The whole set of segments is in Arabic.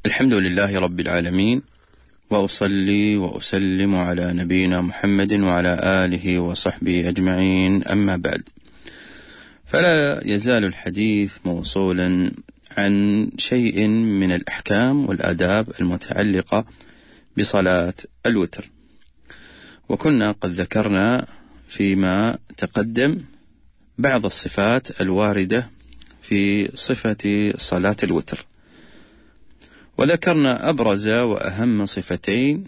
الحمد لله رب العالمين، وأصلي وأسلم على نبينا محمد وعلى آله وصحبه أجمعين، أما بعد، فلا يزال الحديث موصولا عن شيء من الأحكام والآداب المتعلقة بصلاة الوتر. وكنا قد ذكرنا فيما تقدم بعض الصفات الواردة في صفة صلاة الوتر، وذكرنا أبرز وأهم صفتين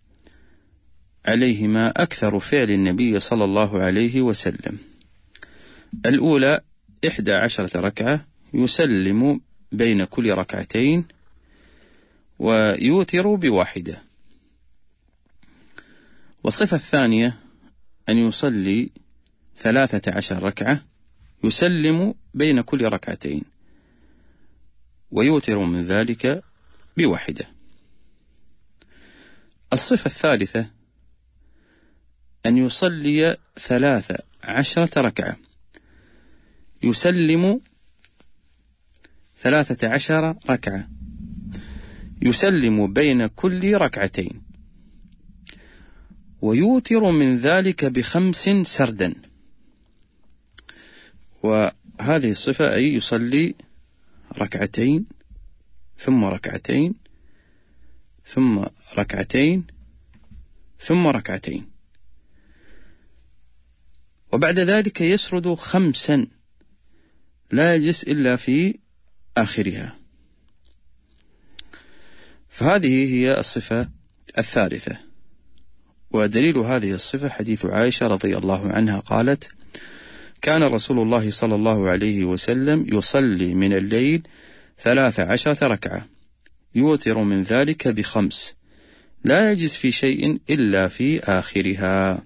عليهما أكثر فعل النبي صلى الله عليه وسلم. الأولى 11 ركعة يسلم بين كل ركعتين ويوتر بواحدة. والصفة الثانية أن يصلي 13 ركعة يسلم بين كل ركعتين ويوتر من ذلك بواحدة. الصفة الثالثة أن يصلي 13 ركعة يسلم 13 ركعة يسلم بين كل ركعتين ويوتر من ذلك ب5 سردا. وهذه الصفة أي يصلي ركعتين ثم ركعتين ثم ركعتين ثم ركعتين، وبعد ذلك يسرد 5 لا يجلس إلا في آخرها. فهذه هي الصفة الثالثة. ودليل هذه الصفة حديث عائشة رضي الله عنها قالت: كان رسول الله صلى الله عليه وسلم يصلي من الليل 13 ركعة يوتر من ذلك ب5 لا يجلس في شيء إلا في آخرها.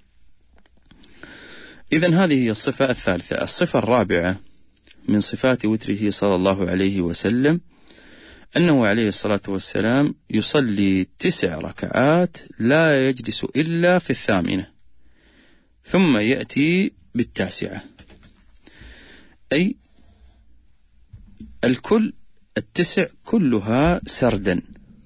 إذن هذه هي الصفة الثالثة. الصفة الرابعة من صفات وتره صلى الله عليه وسلم أنه عليه الصلاة والسلام يصلي 9 ركعات لا يجلس إلا في 8 ثم يأتي ب9، أي الكل 9 كلها سردا،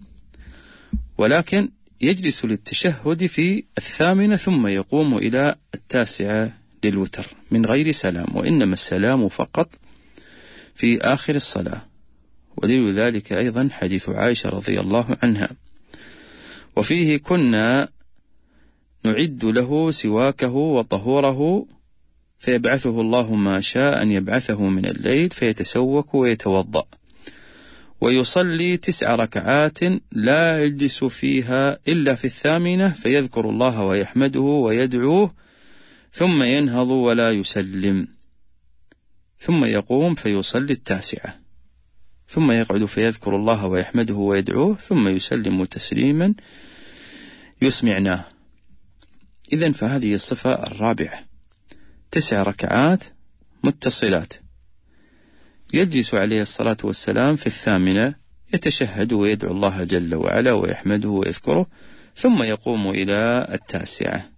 ولكن يجلس للتشهد في 8 ثم يقوم إلى 9 للوتر من غير سلام، وإنما السلام فقط في آخر الصلاة. ودليل ذلك أيضا حديث عائشة رضي الله عنها: وفيه كنا نعد له سواكه وطهوره فيبعثه الله ما شاء أن يبعثه من الليل فيتسوك ويتوضأ ويصلي 9 ركعات لا يجلس فيها إلا في 8 فيذكر الله ويحمده ويدعوه ثم ينهض ولا يسلم ثم يقوم فيصلي 9 ثم يقعد فيذكر الله ويحمده ويدعوه ثم يسلم تسليما يسمعناه. إذن فهذه الصفة الرابعة، 9 ركعات متصلات يجلس عليه الصلاة والسلام في 8 يتشهد ويدعو الله جل وعلا ويحمده ويذكره ثم يقوم إلى 9.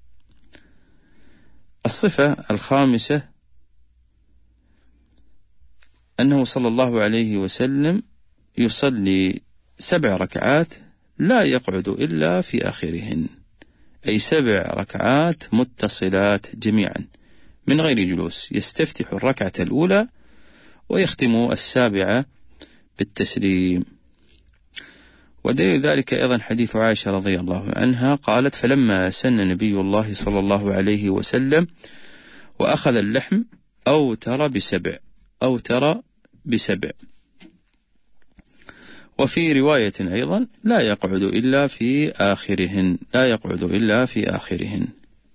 الصفة الخامسة أنه صلى الله عليه وسلم يصلي 7 ركعات لا يقعد إلا في آخرهن، أي 7 ركعات متصلات جميعا من غير جلوس، يستفتح الركعة الأولى ويختم 7 بالتسليم. ودليل ذلك أيضا حديث عائشة رضي الله عنها قالت: فلما سن نبي الله صلى الله عليه وسلم وأخذ اللحم أوتر ب7. وفي رواية أيضا لا يقعد إلا في آخرهن.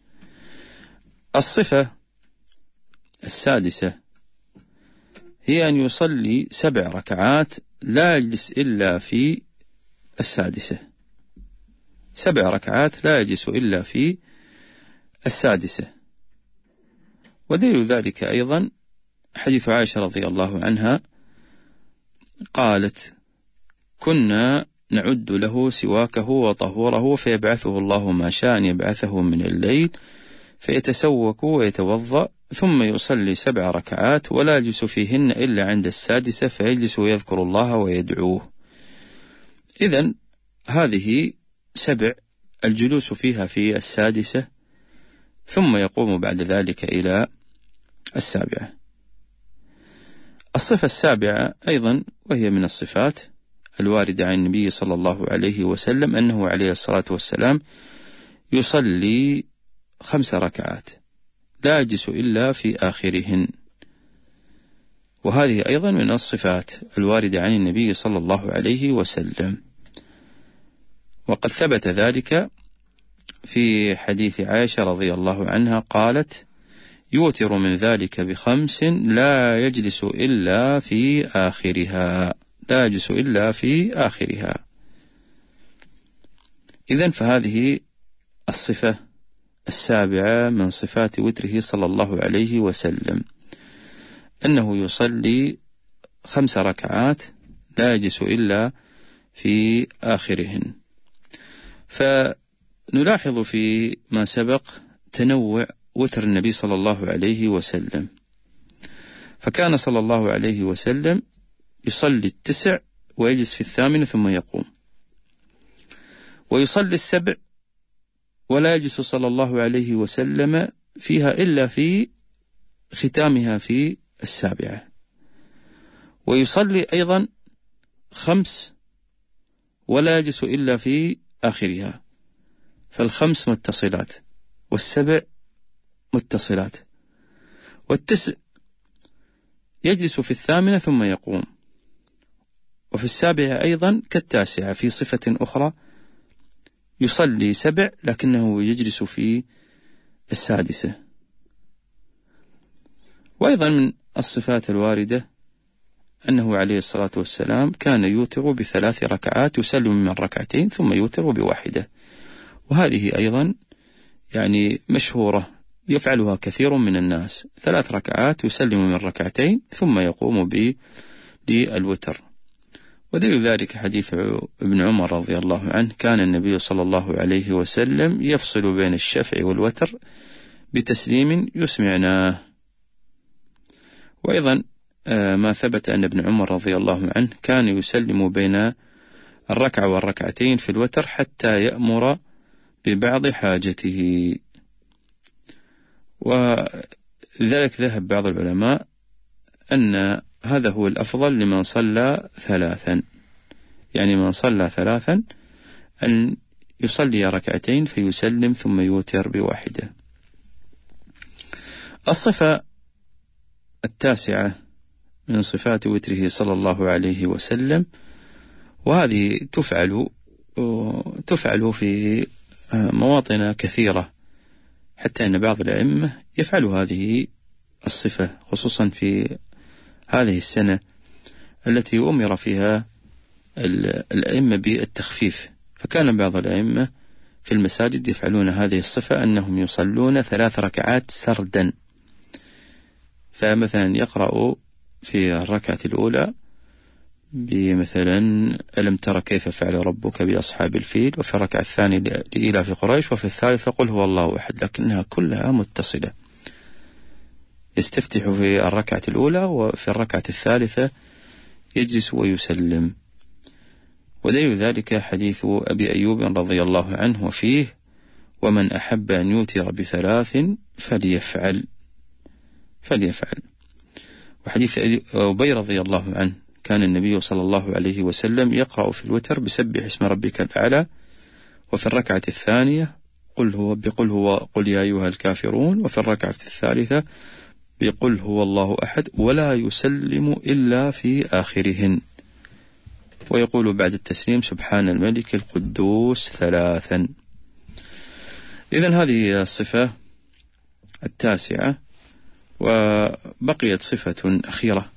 الصفة السادسة هي أن يصلي 7 ركعات لا يجلس إلا في 6. 7 ركعات لا يجلس إلا في 6. ودليل ذلك أيضا حديث عائشة رضي الله عنها قالت: كنا نعد له سواكه وطهوره فيبعثه الله ما شاء أن يبعثه من الليل فيتسوك ويتوضأ ثم يصلي 7 ركعات ولا يجلس فيهن إلا عند 6 فيجلس ويذكر الله ويدعوه إذن هذه 7 الجلوس فيها في 6 ثم يقوم بعد ذلك إلى 7. الصفة 7 أيضا وهي من الصفات الواردة عن النبي صلى الله عليه وسلم أنه عليه الصلاة والسلام يصلي 5 ركعات لا يجلس إلا في آخرهن، وهذه أيضا من الصفات الواردة عن النبي صلى الله عليه وسلم. وقد ثبت ذلك في حديث عائشة رضي الله عنها قالت: يوتر من ذلك ب5 لا يجلس إلا في آخرها، لا يجلس إلا في آخرها. إذن فهذه الصفة 7 من صفات وتره صلى الله عليه وسلم، أنه يصلي 5 ركعات لا يجلس إلا في آخرهن. فنلاحظ في ما سبق تنوع وتر النبي صلى الله عليه وسلم، فكان صلى الله عليه وسلم يصلي 9 ويجلس في 8 ثم يقوم، ويصلي 7 ولا يجلس صلى الله عليه وسلم فيها إلا في ختامها في 7، ويصلي أيضا 5 ولا يجلس إلا في آخرها، فال5 متصلات وال7 متصلات، وال9 يجلس في 8 ثم يقوم، وفي 7 أيضا كالتاسعة في صفة أخرى يصلي 7 لكنه يجلس في 6. وأيضا من الصفات الواردة أنه عليه الصلاة والسلام كان يوتر ب3 ركعات يسلم من 2 ثم يوتر ب1، وهذه أيضا يعني مشهورة يفعلها كثير من الناس، 3 ركعات يسلم من 2 ثم يقوم بالوتر. ودليل ذلك حديث ابن عمر رضي الله عنه: كان النبي صلى الله عليه وسلم يفصل بين الشفع والوتر بتسليم يسمعناه. وأيضا ما ثبت أن ابن عمر رضي الله عنه كان يسلم بين 1 في الوتر حتى يأمر ببعض حاجته. وذلك ذهب بعض العلماء أن هذا هو الأفضل لمن صلى 3، يعني من صلى 3 أن يصلي 2 فيسلم ثم يوتر ب1. الصفة 9 من صفات وتره صلى الله عليه وسلم، وهذه تفعل في مواطن كثيرة، حتى أن بعض الأئمة يفعل هذه الصفة خصوصا في هذه السنة التي أمر فيها الأئمة بالتخفيف، فكان بعض الأئمة في المساجد يفعلون هذه الصفة أنهم يصلون 3 ركعات سردا، فمثلا يقرأ في الركعة الأولى بمثلا ألم تر كيف فعل ربك بأصحاب الفيل، وفي الركعة الثانية لإيلاف قريش، وفي الثالثة قل هو الله أحد، لكنها كلها متصلة. يستفتح في الركعة الأولى وفي الركعة الثالثة يجلس ويسلم. ودليل ذلك حديث أبي أيوب رضي الله عنه وفيه: ومن أحب أن يوتر ب3 فليفعل. وحديث أبي رضي الله عنه: كان النبي صلى الله عليه وسلم يقرأ في الوتر بسبح اسم ربك الأعلى، وفي الركعة الثانية قل يا أيها الكافرون، وفي الركعة الثالثة بقل هو الله أحد، ولا يسلم إلا في آخرهن، ويقول بعد التسليم سبحان الملك القدوس 3. إذن هذه الصفة 9. وبقيت صفة أخيرة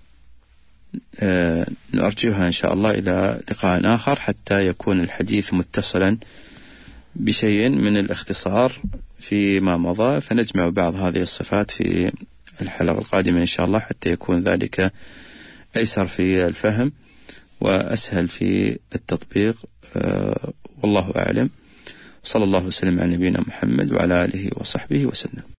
نرجوها إن شاء الله إلى لقاء آخر حتى يكون الحديث متصلا بشيء من الاختصار فيما مضى، فنجمع بعض هذه الصفات في الحلقة القادمة إن شاء الله حتى يكون ذلك أيسر في الفهم وأسهل في التطبيق. والله أعلم، صلى الله وسلم على نبينا محمد وعلى آله وصحبه وسلم.